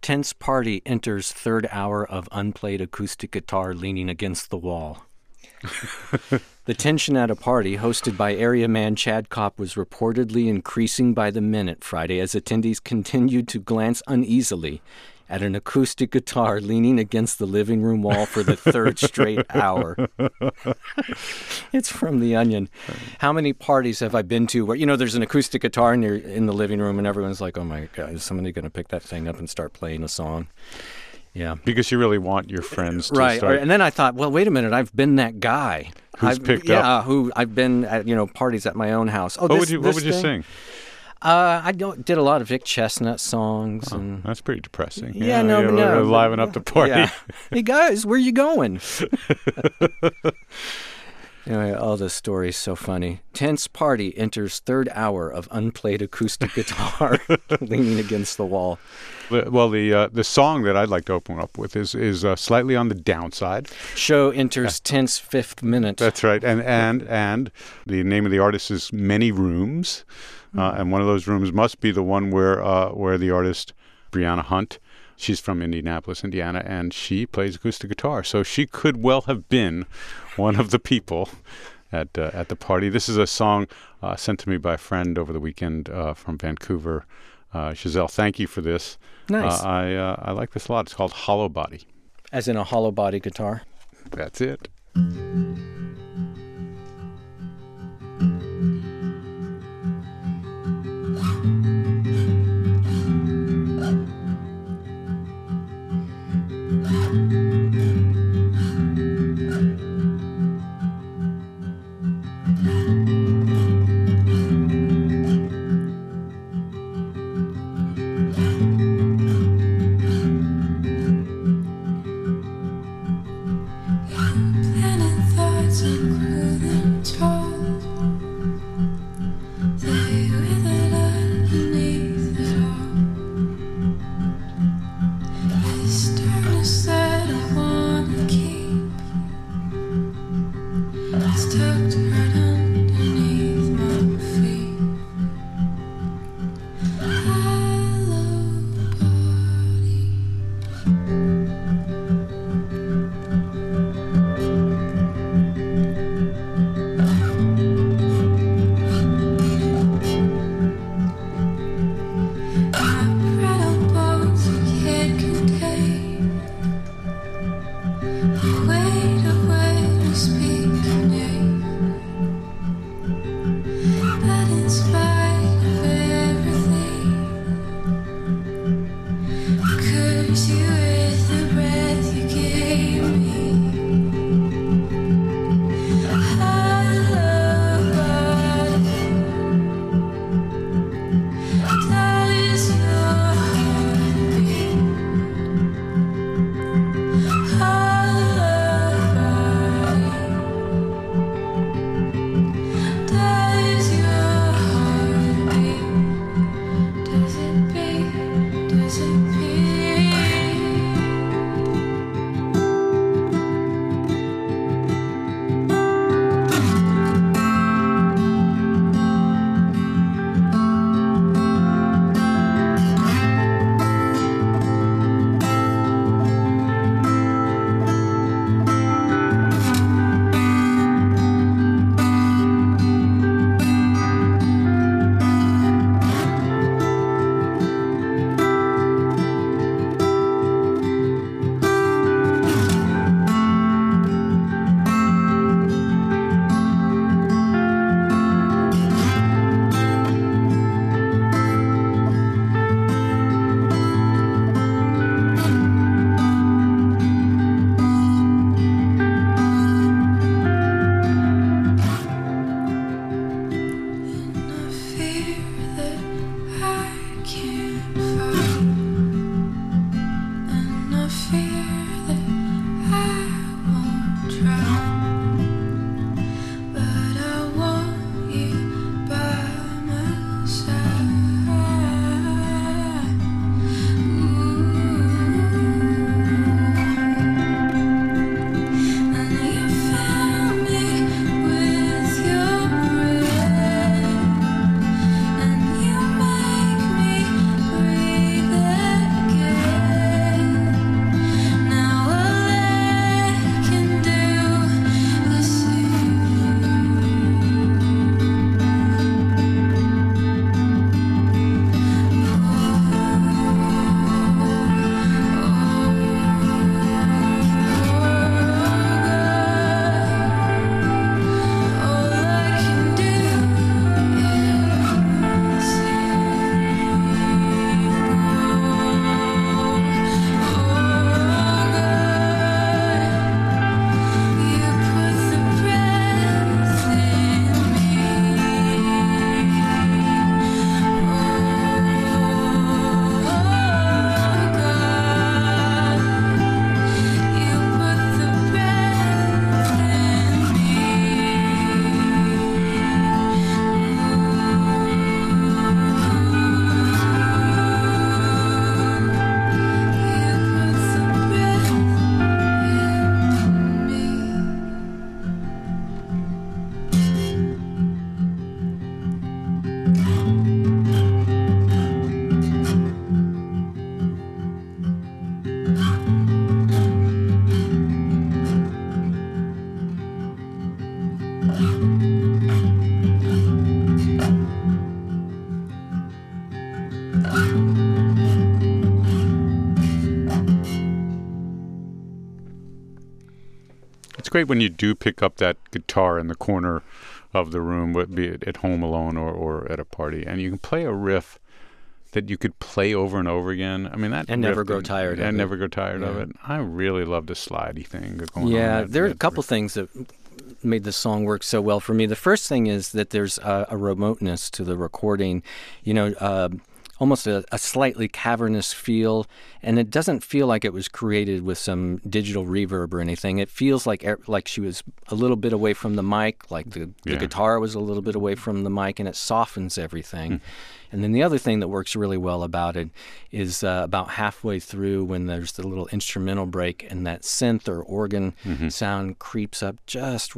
Tense party enters third hour of unplayed acoustic guitar leaning against the wall. The tension at a party hosted by area man Chad Kopp was reportedly increasing by the minute Friday as attendees continued to glance uneasily at an acoustic guitar leaning against the living room wall for the third straight hour. It's from The Onion. How many parties have I been to where, there's an acoustic guitar in the living room and everyone's like, oh my God, is somebody going to pick that thing up and start playing a song? Yeah. Because you really want your friends to right. start. And then I thought, well, wait a minute, I've been that guy. Who's picked up? Yeah, who I've been at, parties at my own house. Oh, what would you sing? I did a lot of Vic Chestnut songs. And that's pretty depressing. Yeah, no. Liven up the party. Yeah. Hey, guys, where you going? Anyway, all this story is so funny. Tense party enters third hour of unplayed acoustic guitar leaning against the wall. Well, the song that I'd like to open up with is slightly on the downside. Show enters tense fifth minute. That's right, and the name of the artist is Many Rooms, and one of those rooms must be the one where the artist Brianna Hunt. She's from Indianapolis, Indiana, and she plays acoustic guitar. So she could well have been one of the people at the party. This is a song sent to me by a friend over the weekend from Vancouver. Giselle, thank you for this. Nice. I like this a lot. It's called Hollow Body. As in a hollow body guitar? That's it. great when you do pick up that guitar in the corner of the room, be it at home alone or at a party, and you can play a riff that you could play over and over again. I mean, that and never grow tired of it. And never grow tired of it. I really love the slidey thing going on. Yeah, there are a couple things that made the song work so well for me. The first thing is that there's a remoteness to the recording, almost a slightly cavernous feel, and it doesn't feel like it was created with some digital reverb or anything. It feels like she was a little bit away from the mic, like the guitar was a little bit away from the mic, and it softens everything. And then the other thing that works really well about it is about halfway through when there's the little instrumental break and that synth or organ sound creeps up, just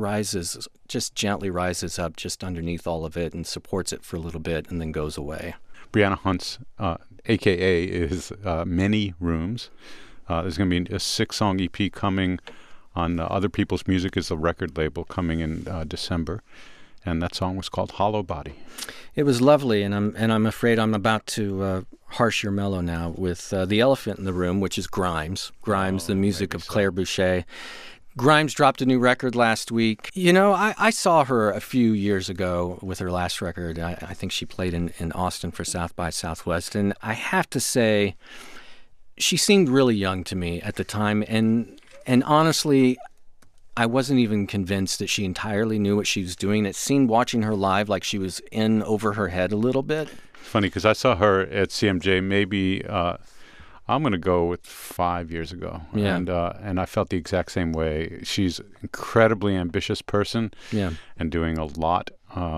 gently rises up just underneath all of it and supports it for a little bit and then goes away. Brianna Hunt's AKA is Many Rooms. There's going to be a 6-song EP coming on Other People's Music is the record label coming in December. And that song was called Hollow Body. It was lovely, and I'm afraid I'm about to harsh your mellow now with The Elephant in the Room, which is Grimes. Grimes, the music of Claire Boucher. Grimes dropped a new record last week. I saw her a few years ago with her last record. I think she played in Austin for South by Southwest, and I have to say, she seemed really young to me at the time, and honestly, I wasn't even convinced that she entirely knew what she was doing. It seemed watching her live like she was in over her head a little bit. Funny, because I saw her at CMJ maybe, I'm going to go with 5 years ago. Yeah. And I felt the exact same way. She's an incredibly ambitious person. Yeah. And doing a lot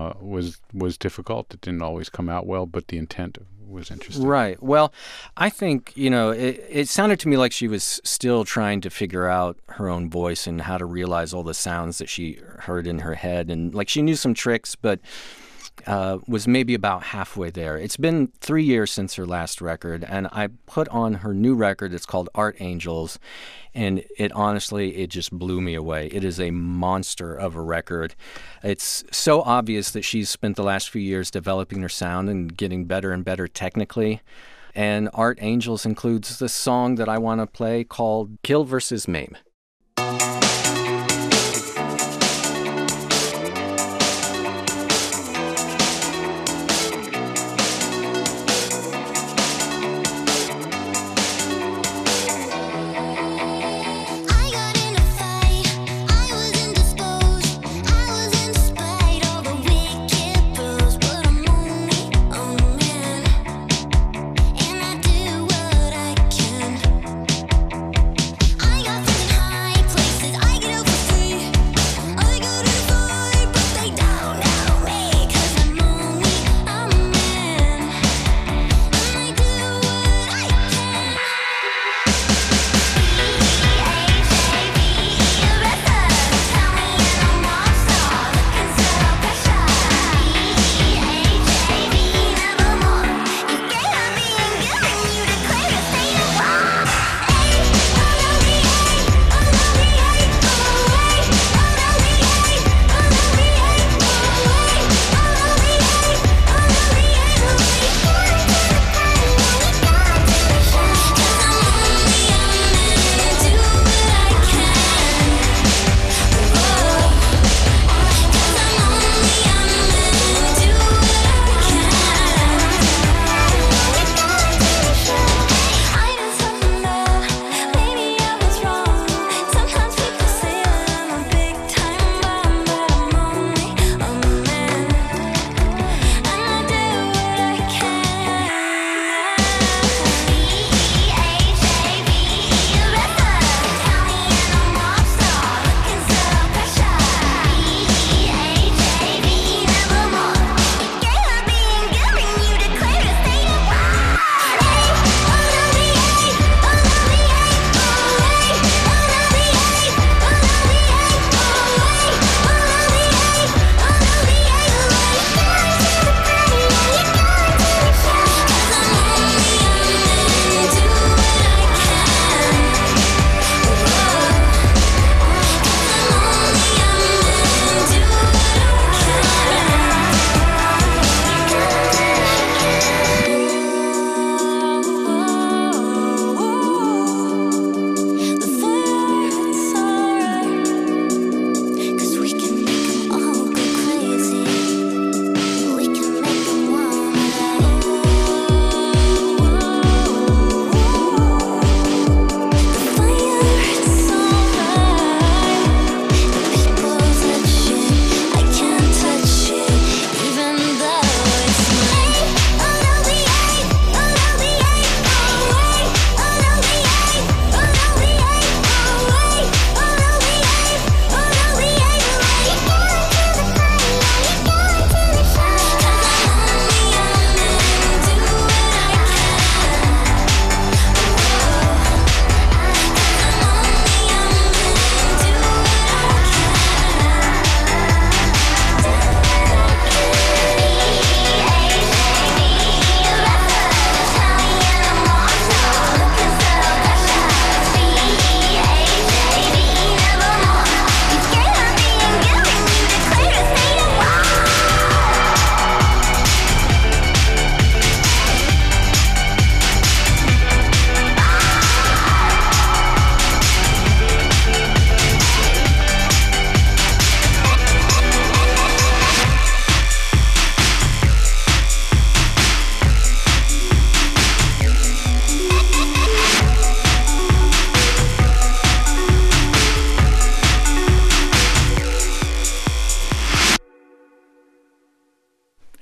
was difficult. It didn't always come out well, but the intent was interesting. Right. Well, I think, it sounded to me like she was still trying to figure out her own voice and how to realize all the sounds that she heard in her head. And like she knew some tricks, but was maybe about halfway there. It's been 3 years since her last record, and I put on her new record. It's called Art Angels, and it just blew me away. It is a monster of a record. It's so obvious that she's spent the last few years developing her sound and getting better and better technically. And Art Angels includes the song that I want to play called Kill versus Maim. I got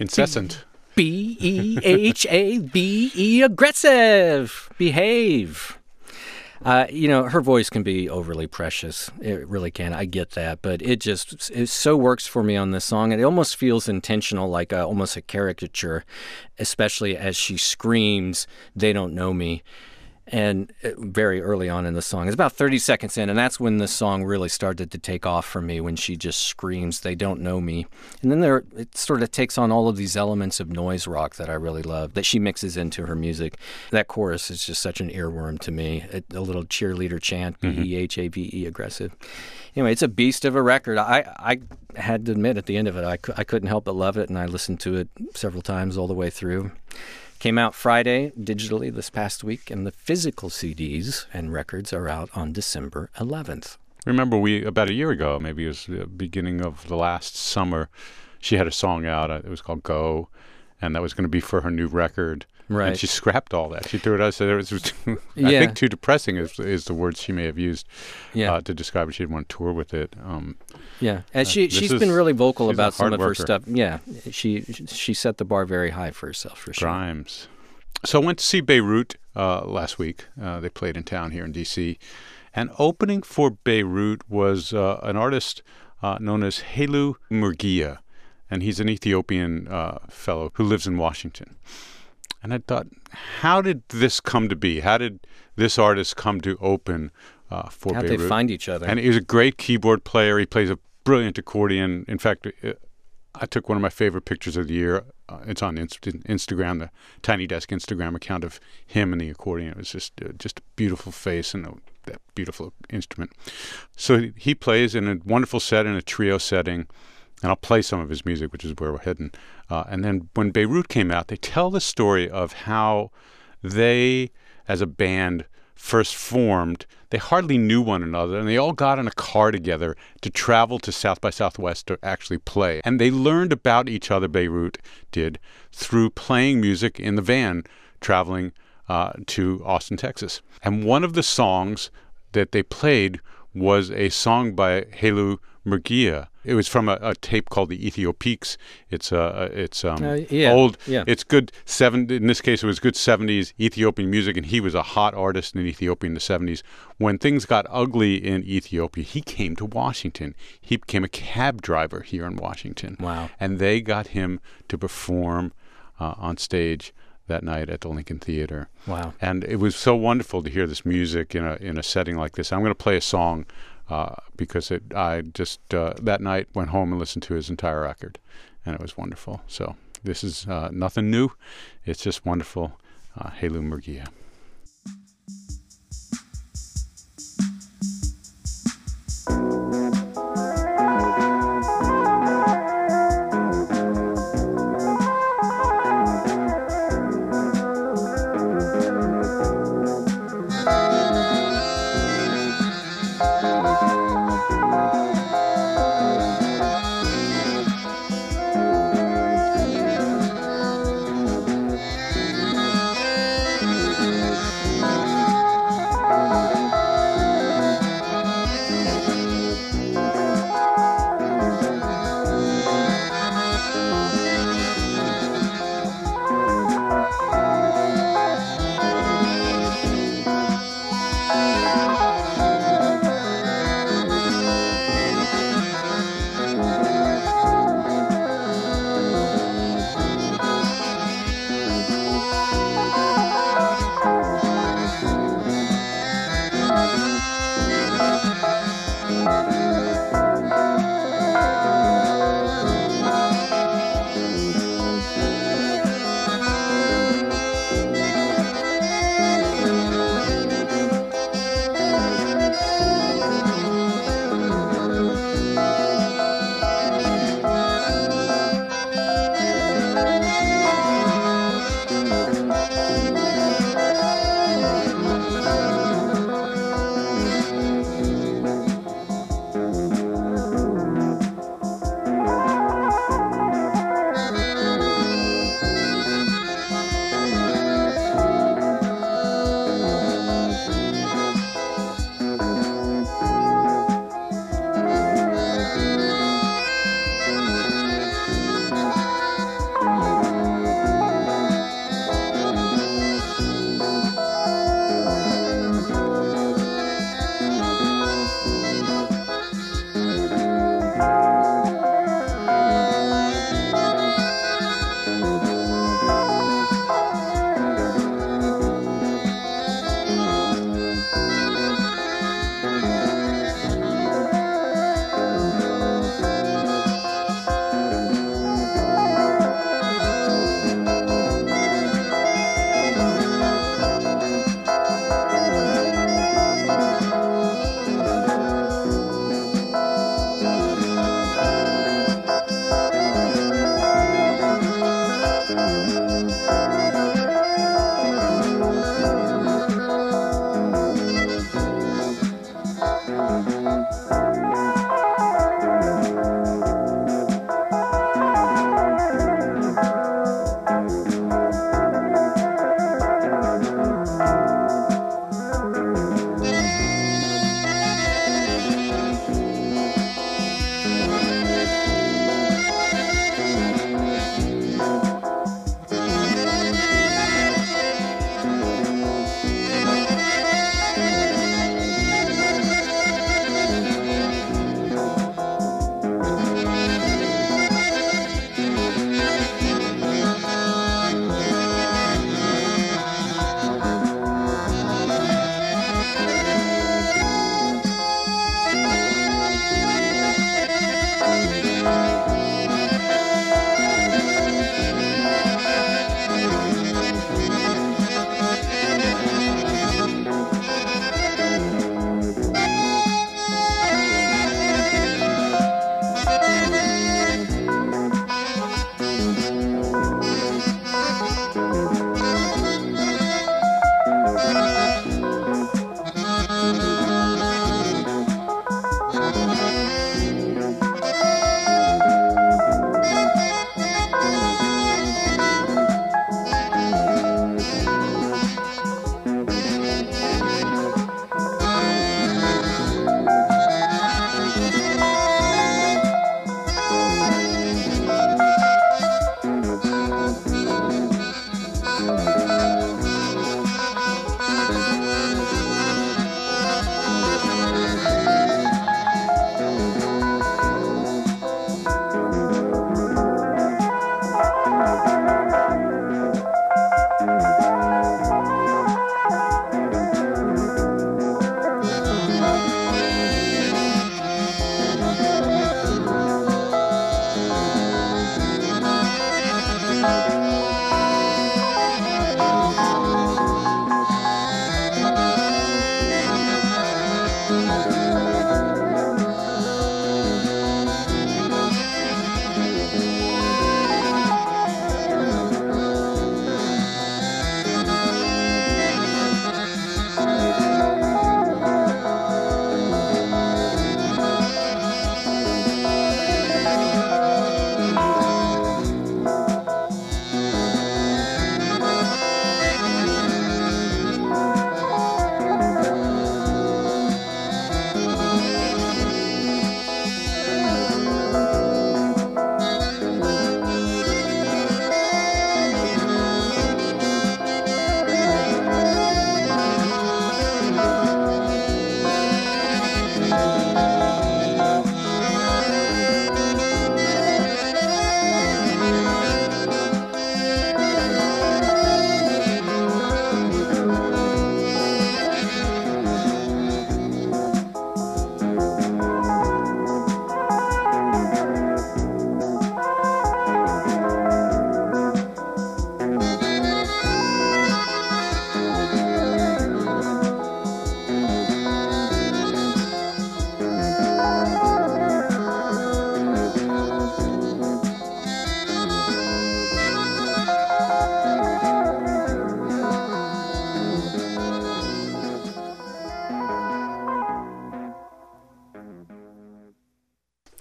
Incessant. BEHAVE, aggressive, behave. Her voice can be overly precious. It really can. I get that. But it so works for me on this song. And it almost feels intentional, like almost a caricature, especially as she screams, "They don't know me." And very early on in the song. It's about 30 seconds in, and that's when the song really started to take off for me, when she just screams, "They don't know me." And then it sort of takes on all of these elements of noise rock that I really love, that she mixes into her music. That chorus is just such an earworm to me. A little cheerleader chant, BEHAVE, aggressive. Anyway, it's a beast of a record. I had to admit at the end of it, I couldn't help but love it, and I listened to it several times all the way through. Came out Friday digitally this past week, and the physical CDs and records are out on December 11th. Remember, about a year ago, maybe it was the beginning of the last summer, she had a song out. It was called Go, and that was going to be for her new record. Right. And she scrapped all that. She threw it out. So it was I think too depressing is the words she may have used to describe it. She didn't want to tour with it. And she's been really vocal about some of her worker. stuff. Yeah, she set the bar very high for herself, for sure. Grimes. So I went to see Beirut last week. They played in town here in D.C. And opening for Beirut was an artist known as Helu Murgia. And he's an Ethiopian fellow who lives in Washington. And I thought, how did this come to be? How did this artist come to open for Beirut? How'd they find each other? And he's a great keyboard player. He plays a brilliant accordion. In fact, I took one of my favorite pictures of the year. It's on Instagram, the Tiny Desk Instagram account of him and the accordion. It was just a beautiful face and that beautiful instrument. So he plays in a wonderful set, in a trio setting. And I'll play some of his music, which is where we're heading. And then when Beirut came out, they tell the story of how they, as a band, first formed. They hardly knew one another, and they all got in a car together to travel to South by Southwest to actually play. And they learned about each other, Beirut did, through playing music in the van, traveling to Austin, Texas. And one of the songs that they played was a song by Helu Murgia. It was from a tape called the Ethiopiques. It's old. Yeah. It's good in this case, it was good 70s Ethiopian music, and he was a hot artist in Ethiopia in the 70s. When things got ugly in Ethiopia, he came to Washington. He became a cab driver here in Washington. Wow. And they got him to perform on stage that night at the Lincoln Theater. Wow. And it was so wonderful to hear this music in a setting like this. I'm going to play a song because I just that night went home and listened to his entire record, and it was wonderful. So this is nothing new. It's just wonderful. Helu Murgia.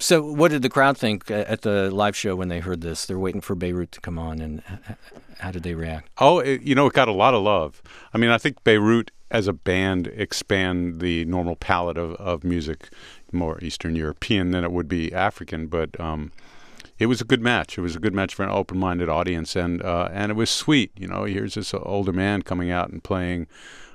So what did the crowd think at the live show when they heard this? They're waiting for Beirut to come on, and how did they react? Oh, it got a lot of love. I mean, I think Beirut as a band expand the normal palette of music, more Eastern European than it would be African, but it was a good match. It was a good match for an open-minded audience, and it was sweet. Here's this older man coming out and playing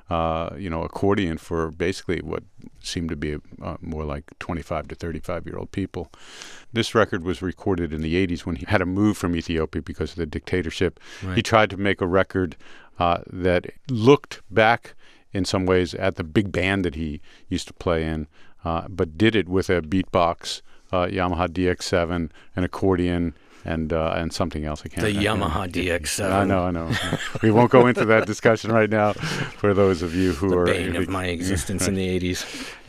accordion for basically what seemed to be more like 25 to 35-year-old people. This record was recorded in the 80s when he had to move from Ethiopia because of the dictatorship. Right. He tried to make a record that looked back in some ways at the big band that he used to play in, but did it with a beatbox, Yamaha DX7, an accordion, and something else. Yamaha DX7. I know. We won't go into that discussion right now for those of you who the are bane of my existence in the 80s.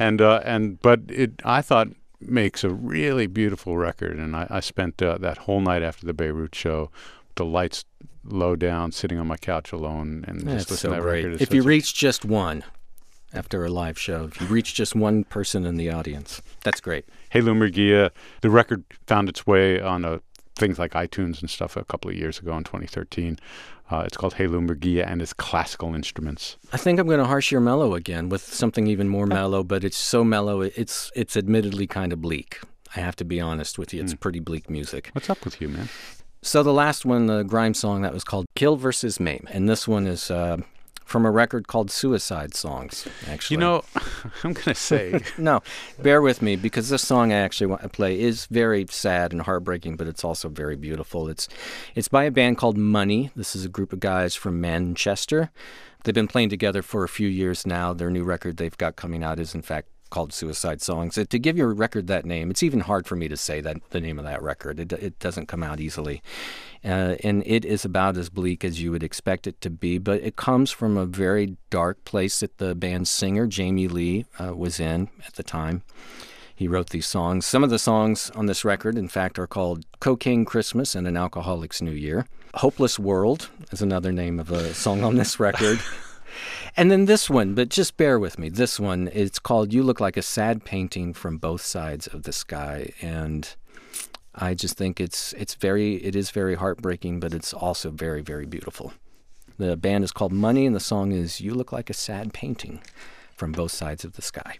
But it, I thought, makes a really beautiful record. And I spent that whole night after the Beirut show, the lights low down, sitting on my couch alone, and just listening to that record. If you reach just one after a live show, if you reach just one person in the audience, that's great. Helou Merguia, the record found its way on things like iTunes and stuff a couple of years ago in 2013. It's called Helou Merguia, and it's classical instruments. I think I'm going to harsh your mellow again with something even more mellow, but it's so mellow, it's admittedly kind of bleak. I have to be honest with you. It's pretty bleak music. What's up with you, man? So the last one, the grime song, that was called Kill versus Maim. And this one is from a record called Suicide Songs, actually. I'm going to say... No, bear with me, because this song I actually want to play is very sad and heartbreaking, but it's also very beautiful. It's by a band called Money. This is a group of guys from Manchester. They've been playing together for a few years now. Their new record they've got coming out is, in fact, called Suicide Songs. To give your record that name, it's even hard for me to say that the name of that record. It doesn't come out easily. And it is about as bleak as you would expect it to be, but it comes from a very dark place that the band's singer, Jamie Lee, was in at the time. He wrote these songs. Some of the songs on this record, in fact, are called Cocaine Christmas and An Alcoholic's New Year. Hopeless World is another name of a song on this record. And then this one, but just bear with me. This one, it's called You Look Like a Sad Painting from Both Sides of the Sky. And I just think it is very heartbreaking, but it's also very, very beautiful. The band is called Money, and the song is You Look Like a Sad Painting from Both Sides of the Sky.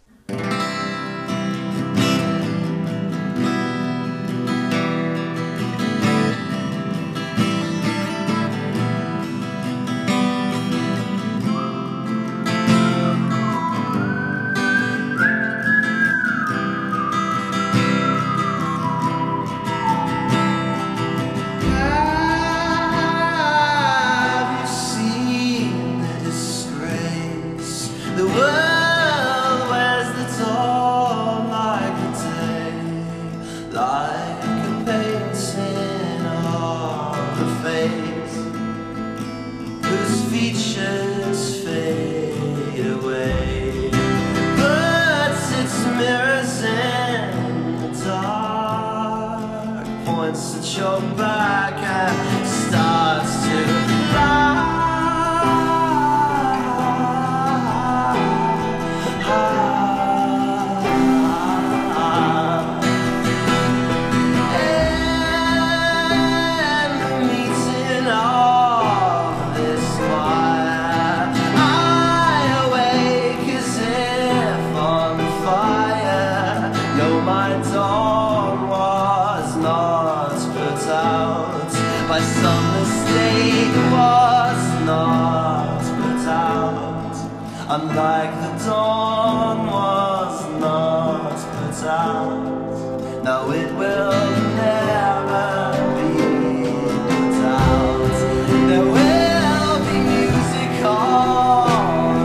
Unlike the dawn was not put out, now it will never be put out. There will be music all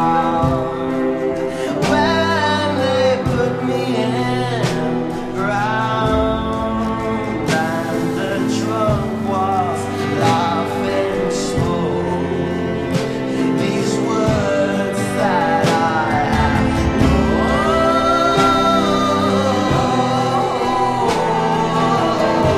around when they put me in the ground, and the drunk was laughing slow. These words that I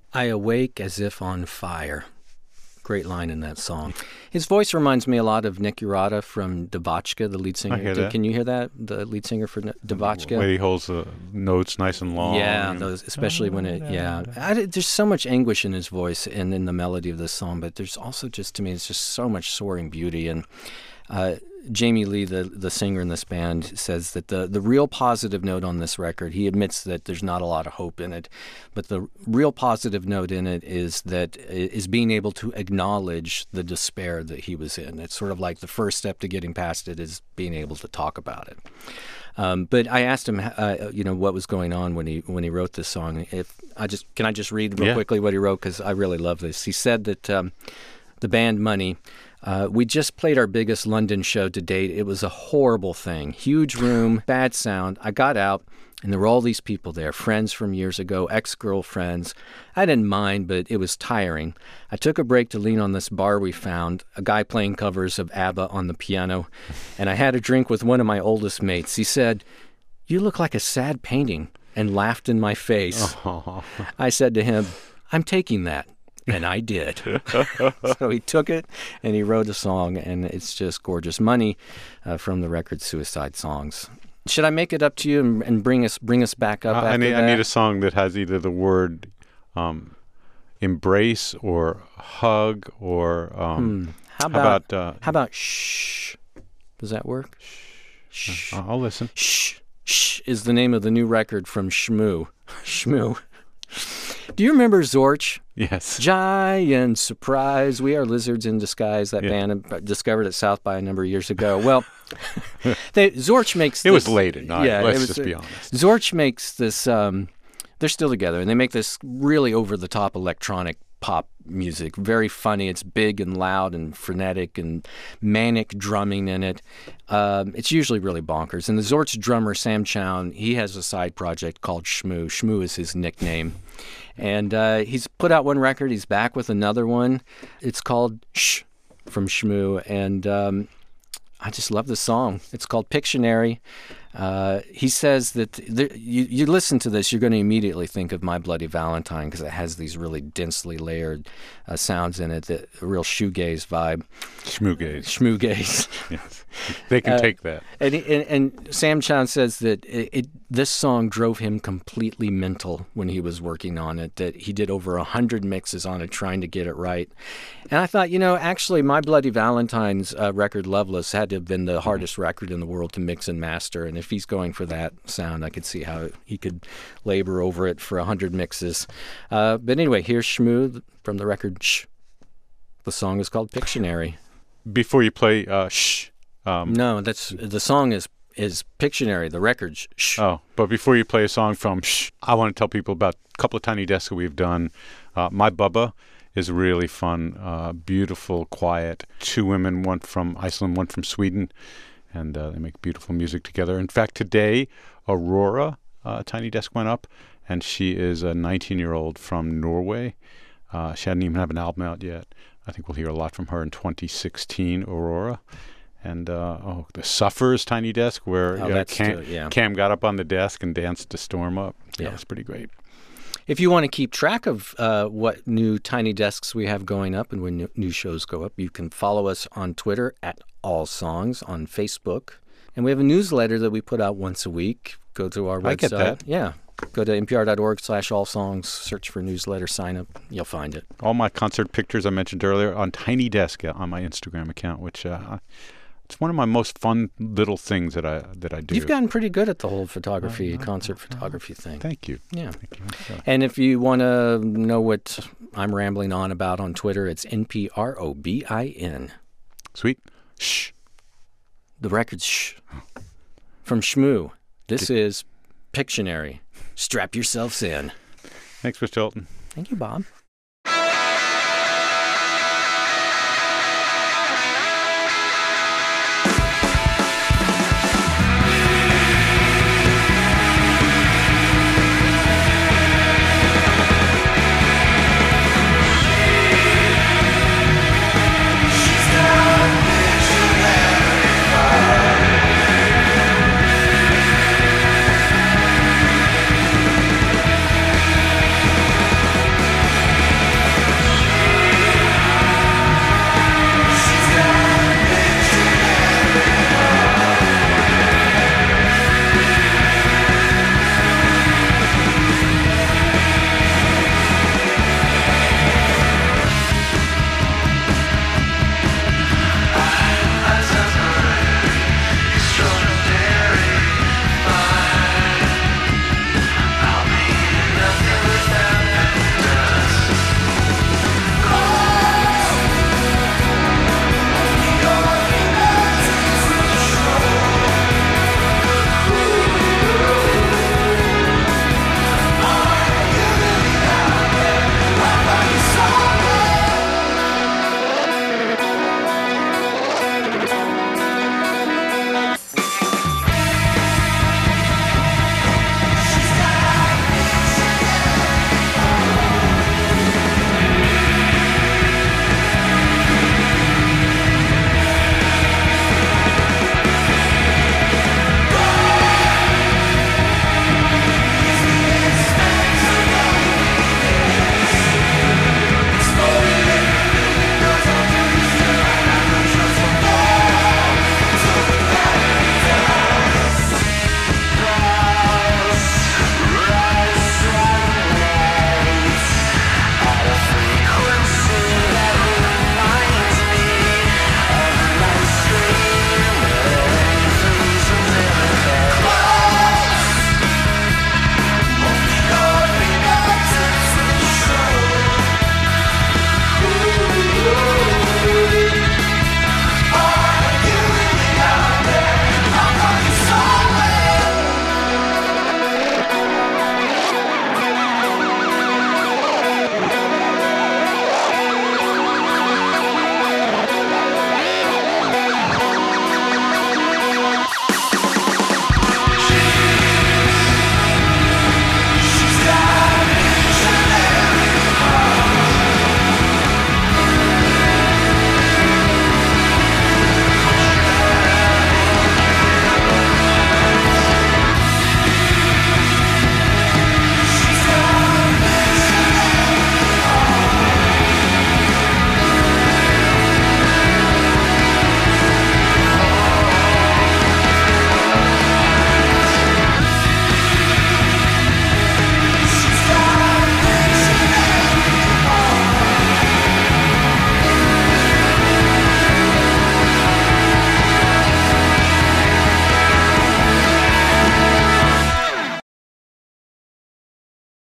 I awake as if on fire. Great line in that song. His voice reminds me a lot of Nick Urata from Devotchka, the lead singer. I hear that. Can you hear that? The lead singer for Devotchka? The way he holds the notes nice and long. Yeah, and- those, especially when it, there's so much anguish in his voice and in the melody of this song, but there's also just, to me, it's just so much soaring beauty. And Jamie Lee, the singer in this band, says that the real positive note on this record, he admits that there's not a lot of hope in it, but the real positive note in it is being able to acknowledge the despair that he was in. It's sort of like the first step to getting past it is being able to talk about it. But I asked him, what was going on when he wrote this song. Can I just read real quickly what he wrote, because I really love this. He said that the band Money. We just played our biggest London show to date. It was a horrible thing. Huge room, bad sound. I got out, and there were all these people there, friends from years ago, ex-girlfriends. I didn't mind, but it was tiring. I took a break to lean on this bar we found, a guy playing covers of ABBA on the piano, and I had a drink with one of my oldest mates. He said, "You look like a sad painting," and laughed in my face. Oh. I said to him, "I'm taking that." And I did. So he took it and he wrote a song, and it's just gorgeous. Money from the record Suicide Songs. Should I make it up to you and bring us back up? I after that? need a song that has either the word embrace or hug or How about shh? Does that work? Shh. I'll listen. Shh. Shh is the name of the new record from Shmoo. Shmoo. Do you remember Zorch? Yes. Giant surprise. We are lizards in disguise. That band discovered at South by a number of years ago. Well, Zorch makes this. It was late at night. Yeah, Let's just be honest. Zorch makes this. They're still together, and they make this really over-the-top electronic pop music. Very funny. It's big and loud and frenetic and manic drumming in it. It's usually really bonkers. And the Zorch drummer, Sam Chown, he has a side project called Shmoo. Shmoo is his nickname. And he's put out one record. He's back with another one. It's called Shh from Shmoo. And I just love the song. It's called Pictionary. He says that you listen to this, you're going to immediately think of My Bloody Valentine, because it has these really densely layered sounds in it, a real shoegaze vibe. Schmoogaze. Yes. They can take that. And Sam Chown says that this song drove him completely mental when he was working on it, that he did over 100 mixes on it trying to get it right. And I thought, actually My Bloody Valentine's record, Loveless, had to have been the hardest record in the world to mix and master. And if he's going for that sound, I could see how he could labor over it for 100 mixes. But anyway, here's Shmoo from the record Shh. The song is called Pictionary. Before you play Shh. No, the song is Pictionary, the record Shh. Oh, but before you play a song from Shh, I want to tell people about a couple of Tiny Desks that we've done. My Bubba is really fun, beautiful, quiet. Two women, one from Iceland, one from Sweden, and they make beautiful music together. In fact, today, Aurora, Tiny Desk went up, and she is a 19-year-old from Norway. She hadn't even have an album out yet. I think we'll hear a lot from her in 2016, Aurora. And the Suffers Tiny Desk, where Cam got up on the desk and danced to Storm Up. Yeah, that was pretty great. If you want to keep track of what new Tiny Desks we have going up and when new shows go up, you can follow us on Twitter at All Songs, on Facebook. And we have a newsletter that we put out once a week. Go to our website. I get that. Yeah. Go to npr.org/allsongs, search for newsletter, sign up. You'll find it. All my concert pictures I mentioned earlier on Tiny Desk on my Instagram account, which it's one of my most fun little things that I do. You've gotten pretty good at the whole photography, concert photography thing. Thank you. Yeah. Thank you. And if you want to know what I'm rambling on about on Twitter, it's NPROBIN. Sweet. Shh. The record's Shh. From Shmoo. This is Pictionary. Strap yourselves in. Thanks, Mr. Hilton. Thank you, Bob.